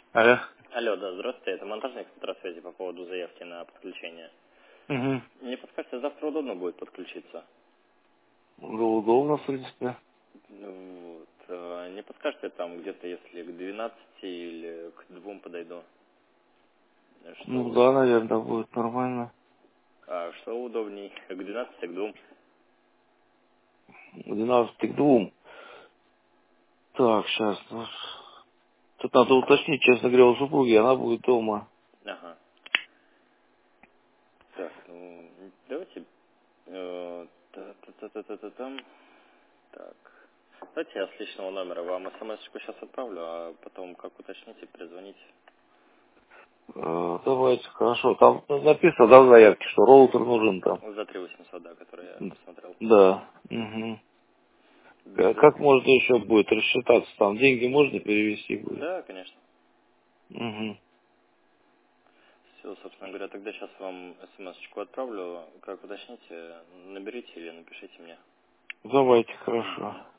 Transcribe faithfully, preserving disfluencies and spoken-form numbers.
Алло. Алло, да, здравствуйте, это монтажник связи по поводу заявки на подключение. Угу. Не подскажете, завтра удобно будет подключиться? Ну, удобно, в принципе. Ну, вот, э, не подскажете там где-то, если к двенадцати или к двум подойду? Э, Что Ну да, удобнее? наверное, будет нормально. А что удобней? К двенадцати, к двум? двенадцать к двум. Так, сейчас. Тут надо уточнить, честно говоря, у супруги, она будет дома. Ага. Так, ну, давайте... э, та-та-та-та-та-там. Так. Давайте я с личного номера вам смс-очку сейчас отправлю, а потом, как уточните, перезвоните. Э, давайте, хорошо. Там написано, да, в заявке, что роутер нужен там. За три восемьсот, да, который я М, посмотрел. Да. Угу. Да, Как можно еще будет рассчитаться? Там деньги можно перевести будет? да, конечно. Угу. Все, собственно говоря, тогда сейчас вам смс-очку отправлю. Как уточните, наберите или напишите мне. Давайте, хорошо. Мгм.